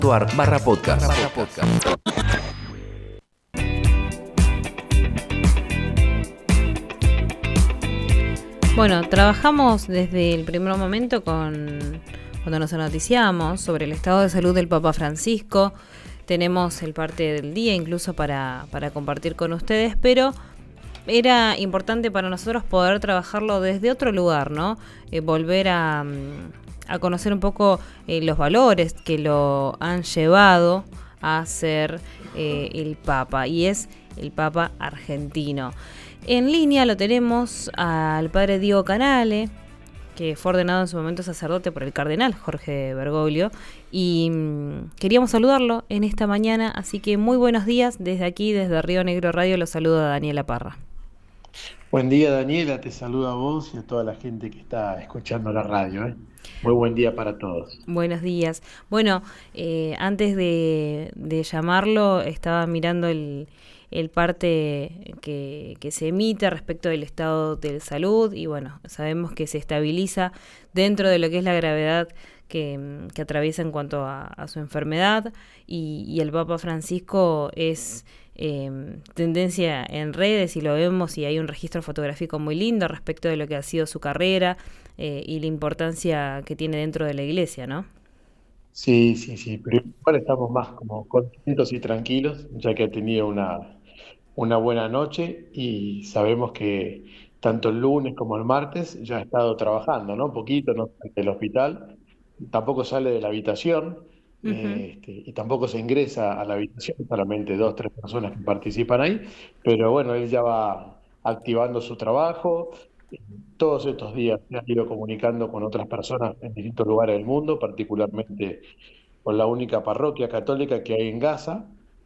podcast. Bueno, trabajamos desde el primer momento cuando nos noticiamos sobre el estado de salud del Papa Francisco. Tenemos el parte del día incluso para compartir con ustedes, pero era importante para nosotros poder trabajarlo desde otro lugar, ¿no? Volver a conocer un poco los valores que lo han llevado a ser el Papa, y es el Papa argentino. En línea lo tenemos al padre Diego Canale, que fue ordenado en su momento sacerdote por el cardenal Jorge Bergoglio, y queríamos saludarlo en esta mañana, así que muy buenos días. Desde aquí, desde Río Negro Radio, lo saluda Daniela Parra. Buen día, Daniela, te saludo a vos y a toda la gente que está escuchando la radio. Muy buen día para todos. Buenos días. Bueno, antes de llamarlo, estaba mirando el parte que se emite respecto del estado de salud, y bueno, sabemos que se estabiliza dentro de lo que es la gravedad que atraviesa en cuanto a su enfermedad, y el Papa Francisco es tendencia en redes, y lo vemos, y hay un registro fotográfico muy lindo respecto de lo que ha sido su carrera y la importancia que tiene dentro de la iglesia, ¿no? Sí, pero igual estamos más como contentos y tranquilos, ya que ha tenido una buena noche y sabemos que tanto el lunes como el martes ya ha estado trabajando, ¿no? Un poquito, no sale del hospital, tampoco sale de la habitación, Uh-huh. y tampoco se ingresa a la habitación, solamente 2, 3 personas que participan ahí, pero bueno, él ya va activando su trabajo. Todos estos días se ha ido comunicando con otras personas en distintos lugares del mundo, particularmente con la única parroquia católica que hay en Gaza,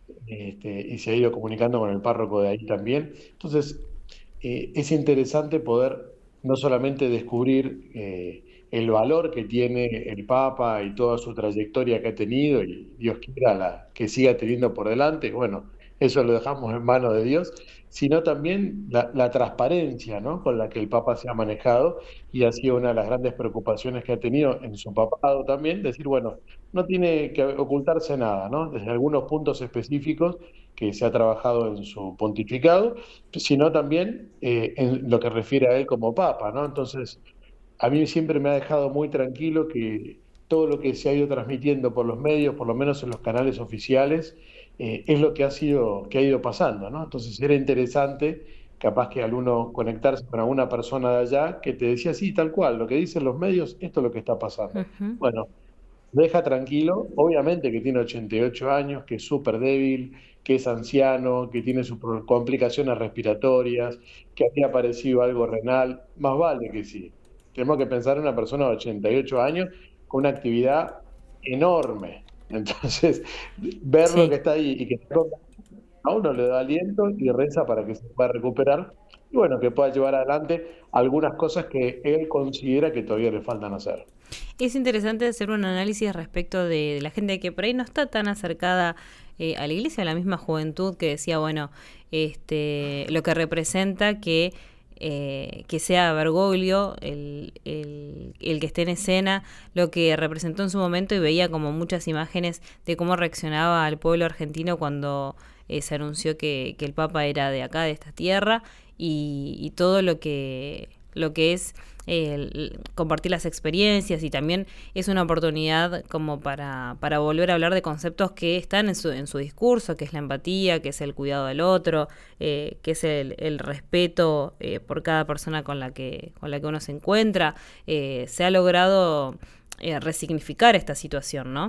y se ha ido comunicando con el párroco de ahí también. Entonces, es interesante poder no solamente descubrir el valor que tiene el Papa y toda su trayectoria que ha tenido, y Dios quiera que siga teniendo por delante, bueno, eso lo dejamos en manos de Dios, sino también la transparencia, ¿no?, con la que el Papa se ha manejado, y ha sido una de las grandes preocupaciones que ha tenido en su papado también, decir, bueno, no tiene que ocultarse nada, ¿no?, desde algunos puntos específicos que se ha trabajado en su pontificado, sino también en lo que refiere a él como Papa, ¿no? Entonces, a mí siempre me ha dejado muy tranquilo que todo lo que se ha ido transmitiendo por los medios, por lo menos en los canales oficiales, es lo que ha ido pasando, ¿no? Entonces era interesante, capaz que al uno conectarse con alguna persona de allá que te decía, sí, tal cual, lo que dicen los medios, esto es lo que está pasando. Uh-huh. Bueno, deja tranquilo, obviamente que tiene 88 años, que es súper débil, que es anciano, que tiene sus complicaciones respiratorias, que había aparecido algo renal, más vale que sí. Tenemos que pensar en una persona de 88 años con una actividad enorme. Entonces, ver lo que Sí. está ahí y que a uno le da aliento y reza para que se pueda recuperar y bueno, que pueda llevar adelante algunas cosas que él considera que todavía le faltan hacer. Es interesante hacer un análisis respecto de la gente que por ahí no está tan acercada a la iglesia, a la misma juventud, que decía, bueno, lo que representa que sea Bergoglio el que esté en escena, lo que representó en su momento, y veía como muchas imágenes de cómo reaccionaba al pueblo argentino cuando se anunció que el Papa era de acá, de esta tierra, y todo lo que es compartir las experiencias, y también es una oportunidad como para volver a hablar de conceptos que están en su discurso, que es la empatía, que es el cuidado del otro, que es el respeto por cada persona con la que uno se encuentra. Se ha logrado resignificar esta situación, ¿no?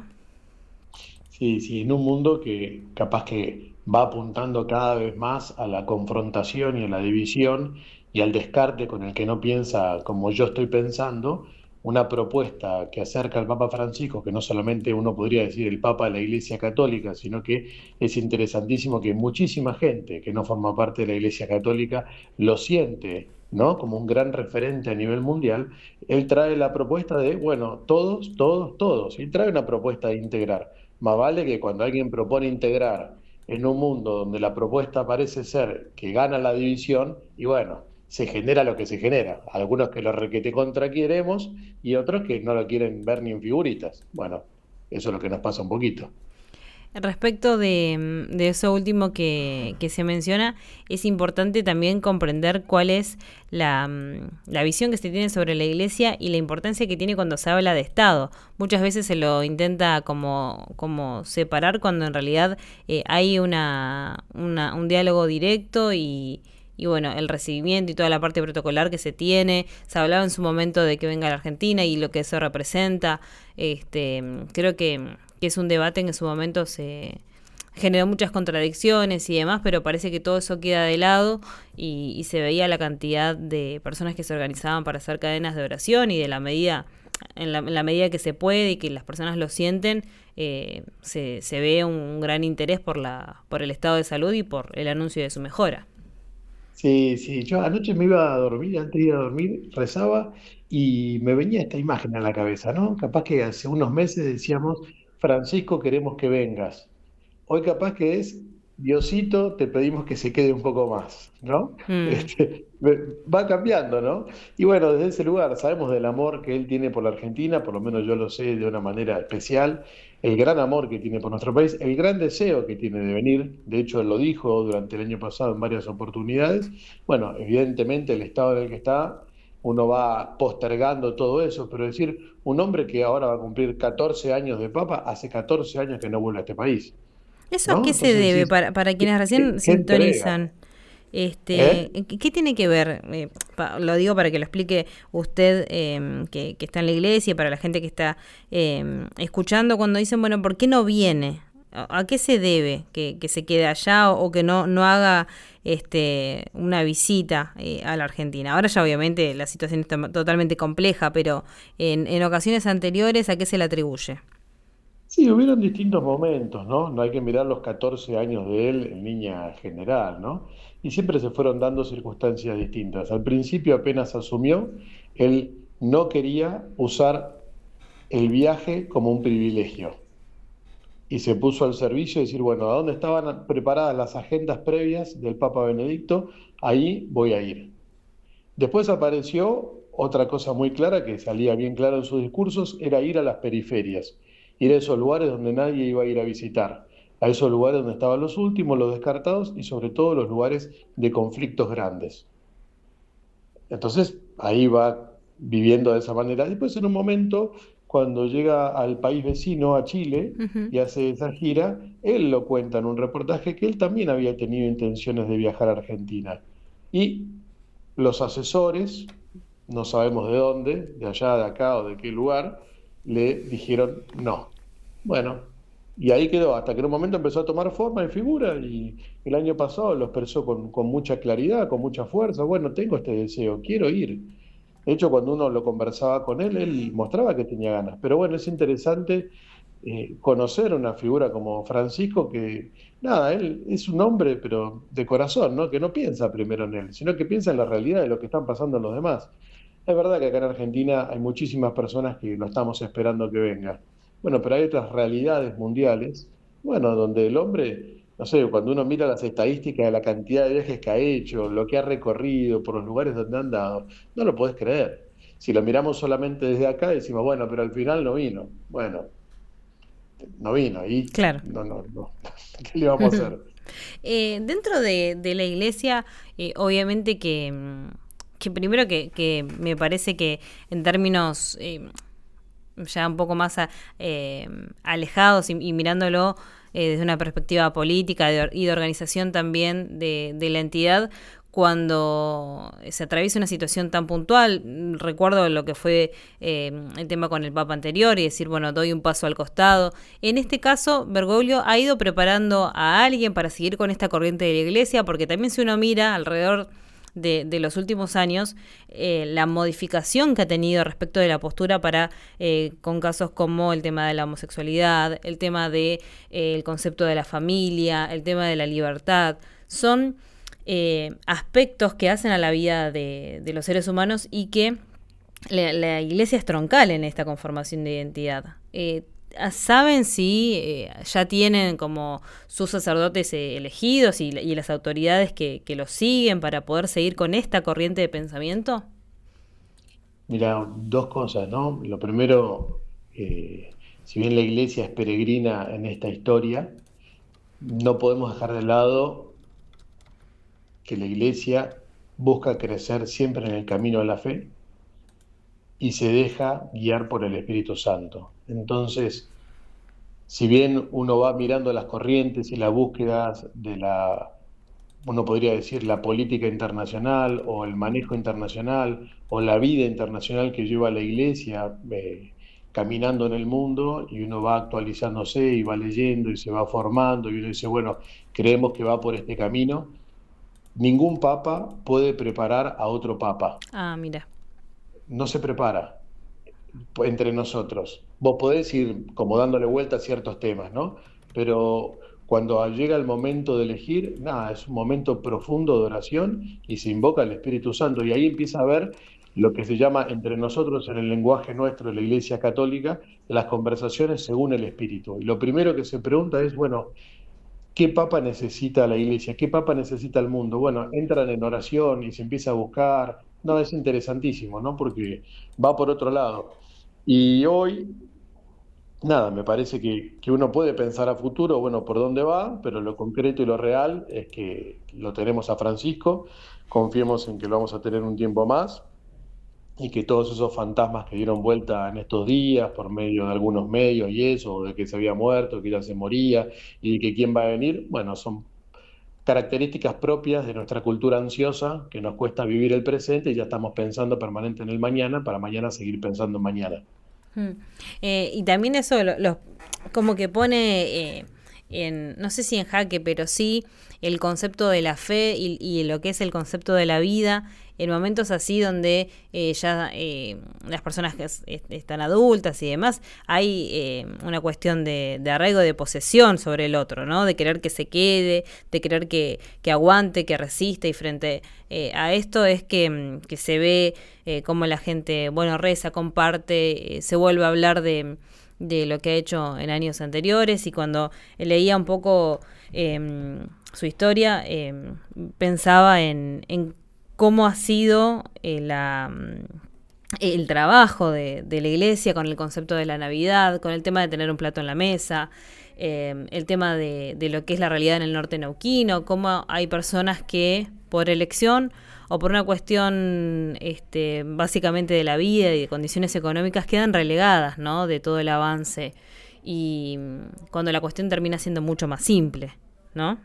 Sí, en un mundo que capaz que va apuntando cada vez más a la confrontación y a la división y al descarte con el que no piensa como yo estoy pensando, una propuesta que acerca al Papa Francisco, que no solamente uno podría decir el Papa de la Iglesia Católica, sino que es interesantísimo que muchísima gente que no forma parte de la Iglesia Católica lo siente, ¿no?, como un gran referente a nivel mundial. Él trae la propuesta de, bueno, todos, y trae una propuesta de integrar. Más vale que cuando alguien propone integrar en un mundo donde la propuesta parece ser que gana la división, y bueno, se genera lo que se genera. Algunos que lo requete contra queremos y otros que no lo quieren ver ni en figuritas. Bueno, Eso es lo que nos pasa un poquito. Respecto de eso último que se menciona, es importante también comprender cuál es la visión que se tiene sobre la Iglesia y la importancia que tiene cuando se habla de Estado. Muchas veces se lo intenta como separar cuando en realidad hay un diálogo directo y bueno, el recibimiento y toda la parte protocolar que se tiene. Se hablaba en su momento de que venga a la Argentina y lo que eso representa. Creo que es un debate que en su momento se generó muchas contradicciones y demás, pero parece que todo eso queda de lado y se veía la cantidad de personas que se organizaban para hacer cadenas de oración y de la medida, en la medida que se puede y que las personas lo sienten, se ve un gran interés por el estado de salud y por el anuncio de su mejora. Sí, sí, yo anoche me iba a dormir, antes de ir a dormir, rezaba y me venía esta imagen a la cabeza, ¿no? Capaz que hace unos meses decíamos, Francisco, queremos que vengas. Hoy capaz que es, Diosito, te pedimos que se quede un poco más, ¿no? Mm. Va cambiando, ¿no? Y bueno, desde ese lugar sabemos del amor que él tiene por la Argentina, por lo menos yo lo sé de una manera especial, el gran amor que tiene por nuestro país, el gran deseo que tiene de venir, de hecho él lo dijo durante el año pasado en varias oportunidades. Bueno, evidentemente el estado en el que está, uno va postergando todo eso, pero decir, un hombre que ahora va a cumplir 14 años de papa, hace 14 años que no vuelve a este país. ¿Eso a ¿No? qué se Entonces debe decís, para quienes recién qué entrega? sintonizan? ¿Eh? ¿Qué tiene que ver? Lo digo para que lo explique usted que está en la iglesia y para la gente que está escuchando cuando dicen, bueno, ¿por qué no viene? ¿A qué se debe que se quede allá o que no haga una visita a la Argentina? Ahora ya obviamente la situación está totalmente compleja, pero en ocasiones anteriores, ¿a qué se le atribuye? Sí, hubieron distintos momentos, ¿no? No hay que mirar los 14 años de él en línea general, ¿no? Y siempre se fueron dando circunstancias distintas. Al principio apenas asumió, él no quería usar el viaje como un privilegio y se puso al servicio de decir, bueno, ¿a dónde estaban preparadas las agendas previas del Papa Benedicto? Ahí voy a ir. Después apareció otra cosa muy clara que salía bien claro en sus discursos, era ir a las periferias, ir a esos lugares donde nadie iba a ir a visitar, a esos lugares donde estaban los últimos, los descartados y sobre todo los lugares de conflictos grandes. Entonces ahí va viviendo de esa manera. Después en un momento, cuando llega al país vecino, a Chile, Ujú. y hace esa gira, él lo cuenta en un reportaje que él también había tenido intenciones de viajar a Argentina. Y los asesores, no sabemos de dónde, de allá, de acá o de qué lugar, le dijeron no. Bueno, y ahí quedó, hasta que en un momento empezó a tomar forma y figura, y el año pasado lo expresó con mucha claridad, con mucha fuerza. Bueno, tengo este deseo, quiero ir. De hecho, cuando uno lo conversaba con él mostraba que tenía ganas. Pero bueno, es interesante conocer una figura como Francisco que, nada, él es un hombre, pero de corazón, ¿no? Que no piensa primero en él, sino que piensa en la realidad de lo que están pasando en los demás. Es verdad que acá en Argentina hay muchísimas personas que lo estamos esperando que venga. Bueno, pero hay otras realidades mundiales, bueno, donde el hombre, no sé, cuando uno mira las estadísticas de la cantidad de viajes que ha hecho, lo que ha recorrido, por los lugares donde ha andado, no lo podés creer. Si lo miramos solamente desde acá, decimos, bueno, pero al final no vino. Bueno, no vino y Claro. no. ¿Qué le vamos a hacer? Dentro de la iglesia, obviamente que primero que me parece que en términos ya un poco más alejados y mirándolo desde una perspectiva política y de organización también de la entidad, cuando se atraviesa una situación tan puntual, recuerdo lo que fue el tema con el Papa anterior y decir, bueno, doy un paso al costado. En este caso, Bergoglio ha ido preparando a alguien para seguir con esta corriente de la iglesia, porque también si uno mira alrededor de los últimos años, la modificación que ha tenido respecto de la postura para con casos como el tema de la homosexualidad, el tema de el concepto de la familia, el tema de la libertad, son aspectos que hacen a la vida de los seres humanos y que la iglesia es troncal en esta conformación de identidad. ¿Saben si ya tienen como sus sacerdotes elegidos y las autoridades que los siguen para poder seguir con esta corriente de pensamiento? Mira, dos cosas, ¿no? Lo primero, si bien la iglesia es peregrina en esta historia, no podemos dejar de lado que la iglesia busca crecer siempre en el camino de la fe y se deja guiar por el Espíritu Santo. Entonces, si bien uno va mirando las corrientes y las búsquedas de uno podría decir, la política internacional o el manejo internacional o la vida internacional que lleva la iglesia caminando en el mundo, y uno va actualizándose y va leyendo y se va formando y uno dice, bueno, creemos que va por este camino. Ningún papa puede preparar a otro papa. Ah, mira. No se prepara entre nosotros. Vos podés ir como dándole vuelta a ciertos temas, ¿no? Pero cuando llega el momento de elegir, nada, es un momento profundo de oración y se invoca al Espíritu Santo, y ahí empieza a ver lo que se llama entre nosotros, en el lenguaje nuestro de la Iglesia Católica, las conversaciones según el Espíritu. Y lo primero que se pregunta es, bueno, ¿qué papa necesita la iglesia? ¿Qué papa necesita el mundo? Bueno, entran en oración y se empieza a buscar. No, es interesantísimo, ¿no? Porque va por otro lado. Y hoy, nada, me parece que uno puede pensar a futuro, bueno, por dónde va, pero lo concreto y lo real es que lo tenemos a Francisco, confiemos en que lo vamos a tener un tiempo más, y que todos esos fantasmas que dieron vuelta en estos días por medio de algunos medios y eso, de que se había muerto, que ya se moría y de que quién va a venir, bueno, son características propias de nuestra cultura ansiosa, que nos cuesta vivir el presente y ya estamos pensando permanente en el mañana para mañana seguir pensando en mañana. Mm. Y también eso como que pone no sé si en jaque, pero sí el concepto de la fe y lo que es el concepto de la vida en momentos así donde ya las personas que están adultas y demás, hay una cuestión de arraigo, de posesión sobre el otro, ¿no? De querer que se quede, de querer que aguante, que resista, y frente a esto es que se ve cómo la gente, bueno, reza, comparte, se vuelve a hablar de lo que ha hecho en años anteriores, y cuando leía un poco su historia, pensaba en cómo ha sido el trabajo de la iglesia con el concepto de la Navidad, con el tema de tener un plato en la mesa, el tema de lo que es la realidad en el norte neuquino, cómo hay personas que por elección o por una cuestión básicamente de la vida y de condiciones económicas quedan relegadas, ¿no?, de todo el avance, y cuando la cuestión termina siendo mucho más simple, ¿no?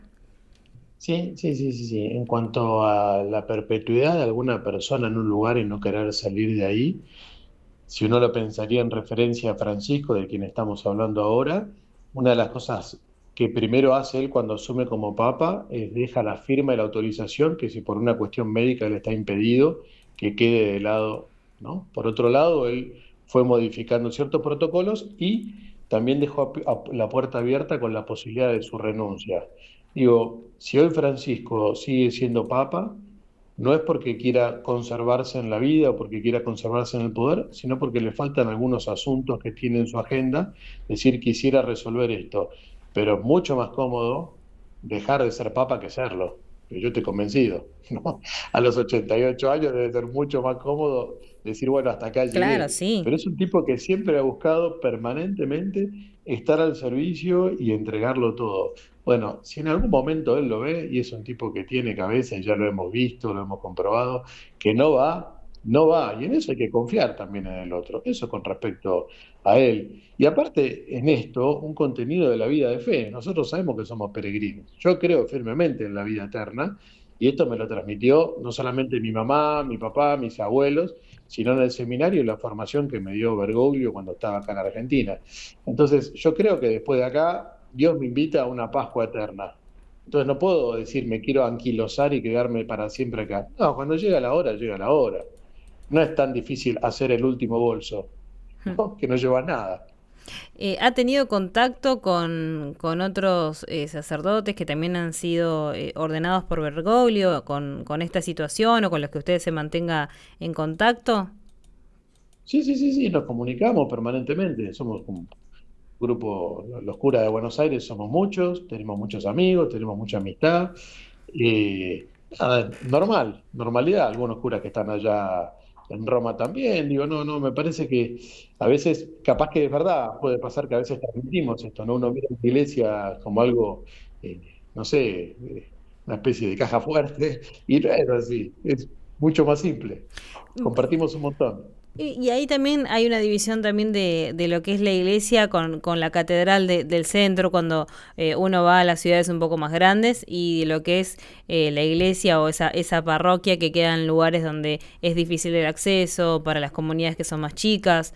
Sí, sí, sí, sí, sí. En cuanto a la perpetuidad de alguna persona en un lugar y no querer salir de ahí, si uno lo pensaría en referencia a Francisco, de quien estamos hablando ahora, una de las cosas que primero hace él cuando asume como papa es deja la firma y la autorización, que si por una cuestión médica le está impedido, que quede de lado, ¿no? Por otro lado, él fue modificando ciertos protocolos y también dejó la puerta abierta con la posibilidad de su renuncia. Digo, si hoy Francisco sigue siendo papa, no es porque quiera conservarse en la vida o porque quiera conservarse en el poder, sino porque le faltan algunos asuntos que tiene en su agenda, decir, quisiera resolver esto, pero es mucho más cómodo dejar de ser papa que serlo. Yo estoy convencido, ¿no? A los 88 años debe ser mucho más cómodo decir, bueno, hasta acá Claro, llegué. sí. Pero es un tipo que siempre ha buscado permanentemente estar al servicio y entregarlo todo. Bueno, si en algún momento él lo ve, y es un tipo que tiene cabeza, y ya lo hemos visto, lo hemos comprobado, que no va, no va. Y en eso hay que confiar también en el otro. Eso con respecto a él. Y aparte, en esto, un contenido de la vida de fe. Nosotros sabemos que somos peregrinos. Yo creo firmemente en la vida eterna, y esto me lo transmitió no solamente mi mamá, mi papá, mis abuelos, sino en el seminario y la formación que me dio Bergoglio cuando estaba acá en Argentina. Entonces, yo creo que después de acá, Dios me invita a una Pascua eterna. Entonces no puedo decir me quiero anquilosar y quedarme para siempre acá. No, cuando llega la hora, llega la hora. No es tan difícil hacer el último bolso, ¿no? Que no lleva nada. ¿Ha tenido contacto con otros sacerdotes que también han sido ordenados por Bergoglio con esta situación, o con los que usted se mantenga en contacto? Sí, sí, sí, sí, nos comunicamos permanentemente. Somos un grupo, los curas de Buenos Aires somos muchos, tenemos muchos amigos, tenemos mucha amistad. Nada, normal, normalidad. Algunos curas que están allá en Roma también. Digo, no, no, me parece que a veces, capaz que es verdad, puede pasar que a veces transmitimos esto, ¿no? Uno mira la iglesia como algo, no sé, una especie de caja fuerte, y no es así, es mucho más simple. Compartimos un montón. Y ahí también hay una división también de lo que es la iglesia con la catedral del centro, cuando uno va a las ciudades un poco más grandes, y lo que es la iglesia o esa parroquia que queda en lugares donde es difícil el acceso, para las comunidades que son más chicas,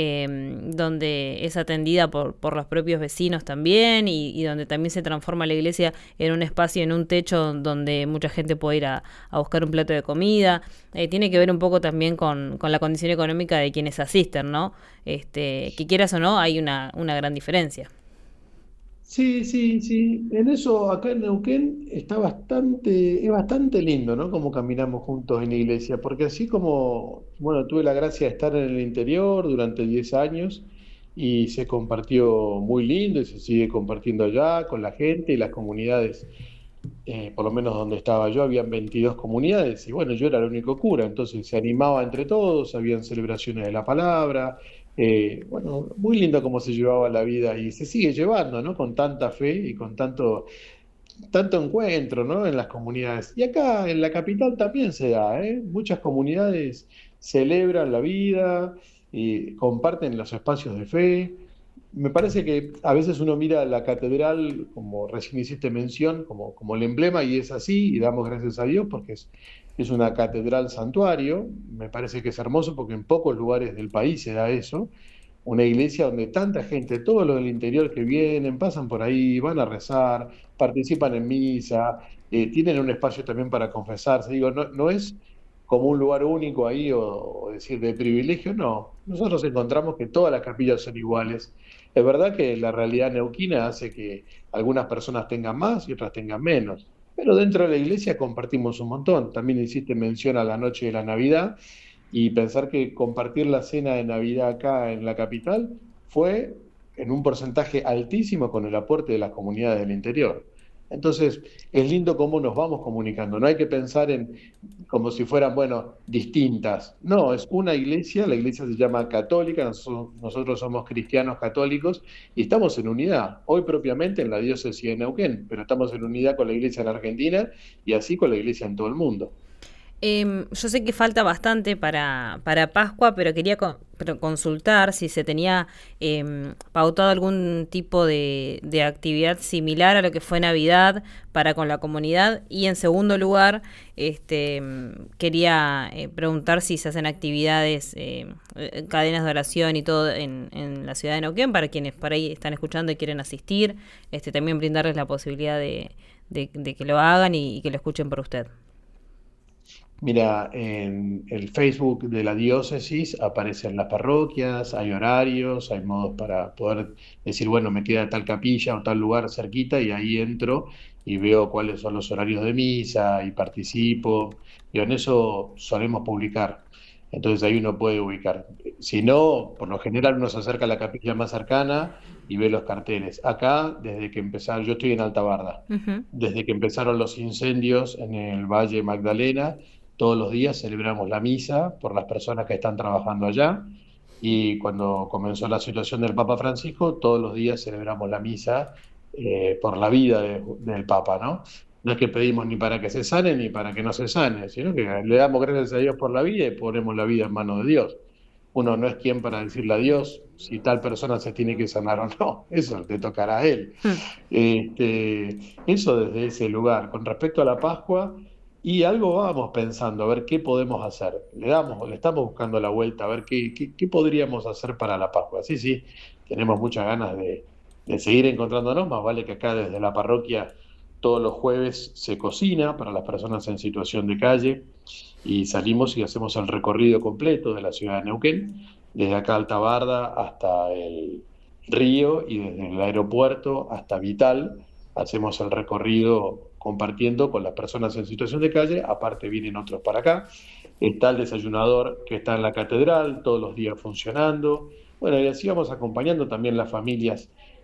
donde es atendida por los propios vecinos también, y donde también se transforma la iglesia en un espacio, en un techo donde mucha gente puede ir a buscar un plato de comida. Tiene que ver un poco también con la condición económica de quienes asisten, ¿no? Que quieras o no, hay una gran diferencia. Sí, sí, sí. En eso acá en Neuquén es bastante lindo, ¿no? Como caminamos juntos en la iglesia, porque así como, bueno, tuve la gracia de estar en el interior durante 10 años y se compartió muy lindo y se sigue compartiendo allá con la gente y las comunidades, por lo menos donde estaba yo, habían 22 comunidades y bueno, yo era el único cura, entonces se animaba entre todos, habían celebraciones de la palabra, bueno, muy lindo cómo se llevaba la vida y se sigue llevando, ¿no? Con tanta fe y con tanto encuentro, ¿no? En las comunidades. Y acá en la capital también se da, ¿eh? Muchas comunidades celebran la vida y comparten los espacios de fe. Me parece que a veces uno mira la catedral, como recién hiciste mención, como el emblema, y es así, y damos gracias a Dios porque es una catedral santuario. Me parece que es hermoso porque en pocos lugares del país se da eso. Una iglesia donde tanta gente, todos los del interior que vienen, pasan por ahí, van a rezar, participan en misa, tienen un espacio también para confesarse. Digo, no, no es como un lugar único ahí o decir de privilegio, no. Nosotros encontramos que todas las capillas son iguales. Es verdad que la realidad neuquina hace que algunas personas tengan más y otras tengan menos, pero dentro de la iglesia compartimos un montón. También hiciste mención a la noche de la Navidad y pensar que compartir la cena de Navidad acá en la capital fue en un porcentaje altísimo con el aporte de las comunidades del interior. Entonces, es lindo cómo nos vamos comunicando. No hay que pensar en como si fueran, bueno, distintas. No, es una iglesia, la iglesia se llama católica, nosotros somos cristianos católicos y estamos en unidad. Hoy propiamente en la diócesis de Neuquén, pero estamos en unidad con la iglesia en Argentina y así con la iglesia en todo el mundo. Yo sé que falta bastante para Pascua, pero quería pero consultar si se tenía pautado algún tipo de actividad similar a lo que fue Navidad para con la comunidad. Y en segundo lugar, quería preguntar si se hacen actividades, cadenas de oración y todo en la ciudad de Neuquén, para quienes por ahí están escuchando y quieren asistir, también brindarles la posibilidad de que lo hagan y que lo escuchen por usted. Mira, en el Facebook de la diócesis aparecen las parroquias, hay horarios, hay modos para poder decir, bueno, me queda tal capilla o tal lugar cerquita y ahí entro y veo cuáles son los horarios de misa y participo. Y en eso solemos publicar. Entonces ahí uno puede ubicar. Si no, por lo general uno se acerca a la capilla más cercana y ve los carteles. Acá, desde que empezaron, yo estoy en Alta Barda, Ujú. desde que empezaron los incendios en el Valle Magdalena, todos los días celebramos la misa por las personas que están trabajando allá y cuando comenzó la situación del Papa Francisco, todos los días celebramos la misa por la vida del Papa, ¿no? No es que pedimos ni para que se sane ni para que no se sane, sino que le damos gracias a Dios por la vida y ponemos la vida en manos de Dios. Uno no es quien para decirle a Dios si tal persona se tiene que sanar o no, eso te tocará a él. Mm. Eso desde ese lugar. Con respecto a la Pascua, y algo vamos pensando, a ver qué podemos hacer. Le estamos buscando la vuelta, a ver qué podríamos hacer para la Pascua. Sí, sí, tenemos muchas ganas de seguir encontrándonos, más vale que acá desde la parroquia todos los jueves se cocina para las personas en situación de calle y salimos y hacemos el recorrido completo de la ciudad de Neuquén, desde acá Alta Barda hasta el río y desde el aeropuerto hasta Vital, hacemos el recorrido compartiendo con las personas en situación de calle, aparte vienen otros para acá, está el desayunador que está en la catedral, todos los días funcionando, bueno, y así vamos acompañando también las familias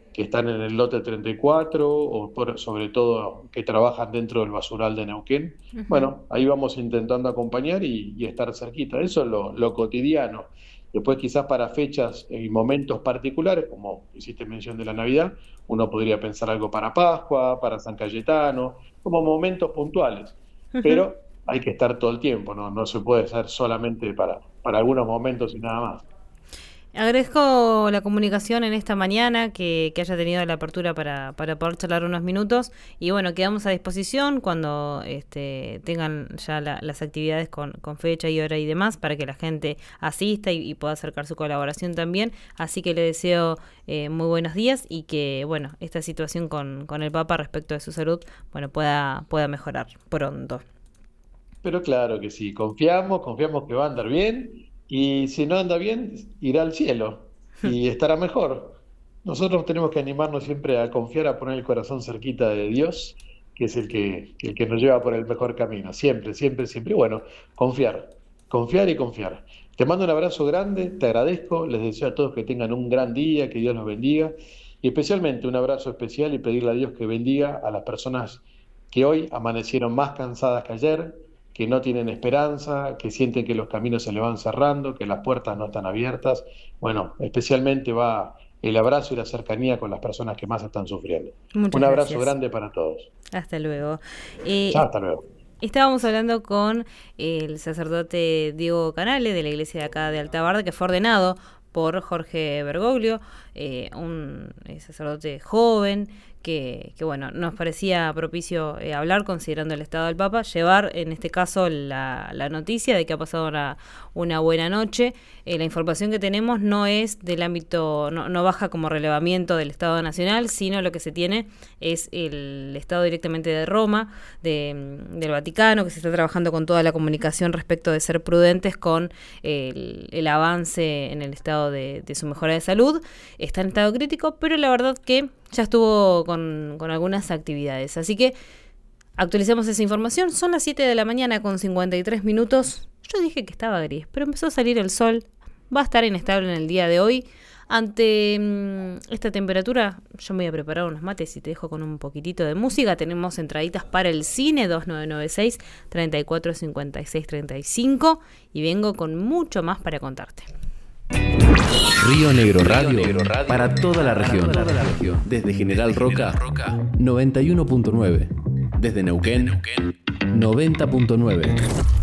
que están en el lote 34 o sobre todo que trabajan dentro del basural de Neuquén. Ujú. Bueno, ahí vamos intentando acompañar y estar cerquita. Eso es lo cotidiano. Después quizás para fechas y momentos particulares, como hiciste mención de la Navidad, uno podría pensar algo para Pascua, para San Cayetano, como momentos puntuales. Ujú. Pero hay que estar todo el tiempo, no se puede hacer solamente para algunos momentos y nada más. Agradezco la comunicación en esta mañana, que haya tenido la apertura para poder charlar unos minutos. Y bueno, quedamos a disposición cuando tengan ya las actividades con fecha y hora y demás para que la gente asista y pueda acercar su colaboración también. Así que le deseo muy buenos días y que bueno, esta situación con el Papa respecto de su salud bueno, pueda mejorar pronto. Pero claro que sí, confiamos que va a andar bien y si no anda bien, irá al cielo y estará mejor. Nosotros tenemos que animarnos siempre a confiar, a poner el corazón cerquita de Dios, que es el que nos lleva por el mejor camino. Siempre, siempre, siempre. Y bueno, confiar y confiar. Te mando un abrazo grande, te agradezco, les deseo a todos que tengan un gran día, que Dios los bendiga y especialmente un abrazo especial y pedirle a Dios que bendiga a las personas que hoy amanecieron más cansadas que ayer, que no tienen esperanza, que sienten que los caminos se le van cerrando, que las puertas no están abiertas. Bueno, especialmente va el abrazo y la cercanía con las personas que más están sufriendo. Un Muchas abrazo gracias. grande para todos. Hasta luego. Chao, hasta luego. Estábamos hablando con el sacerdote Diego Canale de la iglesia de acá de Altabarda, que fue ordenado por Jorge Bergoglio, un sacerdote joven que bueno, nos parecía propicio hablar considerando el estado del Papa, llevar en este caso la noticia de que ha pasado una buena noche. La información que tenemos no es del ámbito, no baja como relevamiento del Estado Nacional, sino lo que se tiene es el Estado directamente de Roma, del Vaticano, que se está trabajando con toda la comunicación respecto de ser prudentes con el avance en el estado de su mejora de salud. Está en estado crítico, pero la verdad que ya estuvo con algunas actividades. Así que actualizamos esa información. Son las 7 de la mañana con 53 minutos. Yo dije que estaba gris, pero empezó a salir el sol. Va a estar inestable en el día de hoy. Ante esta temperatura, yo me voy a preparar unos mates y te dejo con un poquitito de música. Tenemos entraditas para el cine, 2996-345635. Y vengo con mucho más para contarte. Río Negro Radio, para toda la región. Desde General Roca, 91.9. Desde Neuquén, 90.9.